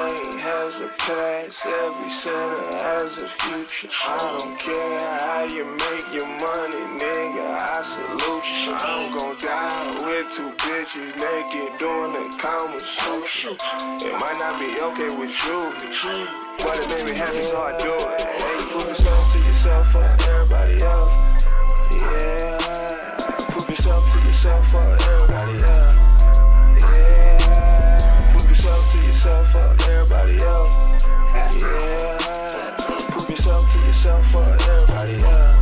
saint has a past, every sinner has a future. I don't care how you make your money, nigga, I salute you. I'm gon' die with two bitches naked doing the Kama Sutra. It might not be okay with you, but it made me happy, so I do it. Hey, prove yourself to yourself for everybody else. Yeah, prove yourself to yourself for everybody else. Yeah, prove yourself to yourself for everybody else. Yeah, prove yourself to yourself for everybody else.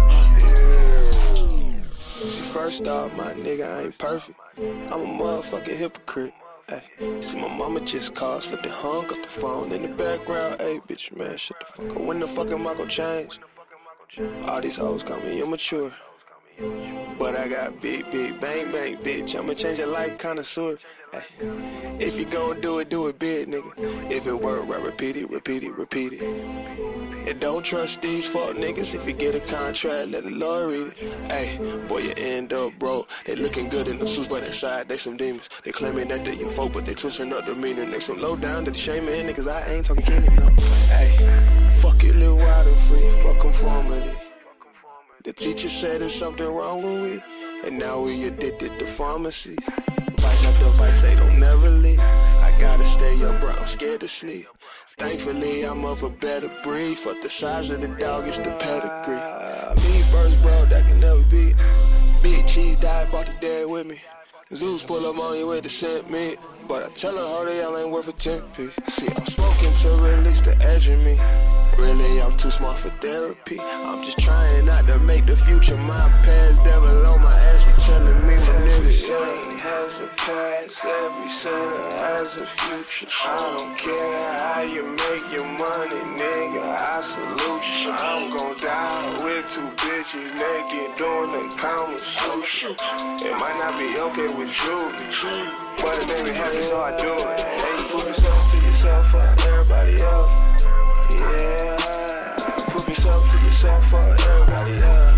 Yeah. See, first off, my nigga, I ain't perfect. I'm a motherfucking hypocrite. Ay, see my mama just called, slipped and hung up the phone in the background. Hey, bitch, man, shut the fuck up. When the fuck am I gon' change? All these hoes call me immature, but I got big, big, bang, bang, bitch. I'ma change your life connoisseur. Ay, if you gon' do it big, nigga. If it work, right, repeat it, repeat it, repeat it. And don't trust these fuck niggas. If you get a contract, let the Lord read it. Ay, boy, you end up broke. They looking good in the suits, but inside they some demons. They claiming that they your folk, but they twisting up the meaning. They some low down to the shaming niggas. I ain't talking candy, no. Ay, fuck it, live wild and free. Fuck conformity. The teacher said there's something wrong with we, and now we addicted to pharmacies. Vice after vice, they don't never leave. I gotta stay up, bro, I'm scared to sleep. Thankfully, I'm of a better breed. Fuck the size of the dog, it's the pedigree. Me first, bro, that can never be. Big cheese died, brought the dad with me. Zeus pull up on you with the scent meat, but I tell her, hold it, y'all ain't worth a 10p. See, I'm smoking to release the edge in me. Really, I'm too smart for therapy. I'm just trying not to make the future my past. Devil on my ass, he telling me my nigga saint has a past, every sinner has a future. I don't care how you make your money, nigga, I salute you. I'm gon' die with two bitches naked doing the Kama Sutra. It might not be okay with you, but it made me happy, so I do it. Hey, prove yourself to yourself for everybody else. Yeah, prove yourself to yourself for everybody else.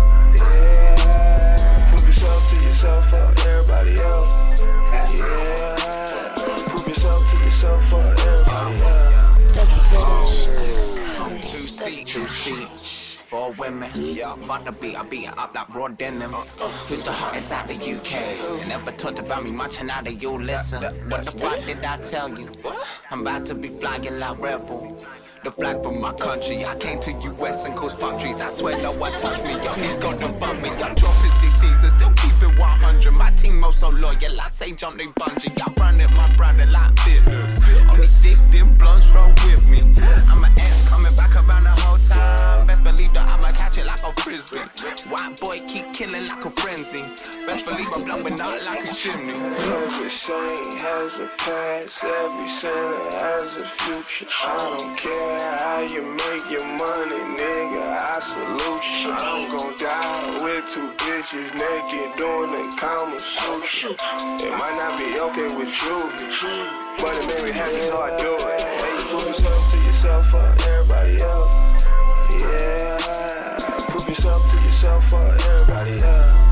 Yeah, prove yourself to yourself for everybody else. Yeah, prove yourself to yourself for everybody else. The British two seats, 4 women. Fuck the beat, I beat it up like raw denim. Who's the hottest out the UK? They never talked about me much, and now that you listen. What the fuck did I tell you? I'm about to be flying like Rebel. The flag from my country, I came to US and caused factories. I swear no one touched me, yo, ain't gonna fund me. I'm dropping CDs and still keep it 100. My team also loyal, I say jump they bungee. I'm running my brother like fitness. On these stick, them blunts roll with me. I'm an ass coming back around the whole time. Best believe that I'ma catch it like a frisbee. White boy keep killing like a frenzy. Best believe I'm blowing out like a chimney. Every saint has a past, every sinner has a future. I don't care how you make your money, nigga, I salute you. I'm gon' die with two bitches naked doing the Kama Sutra. It might not be okay with you, but it made me happy, so I do it. Hey, prove yourself to yourself for everybody else. Yeah, prove yourself to yourself for everybody else.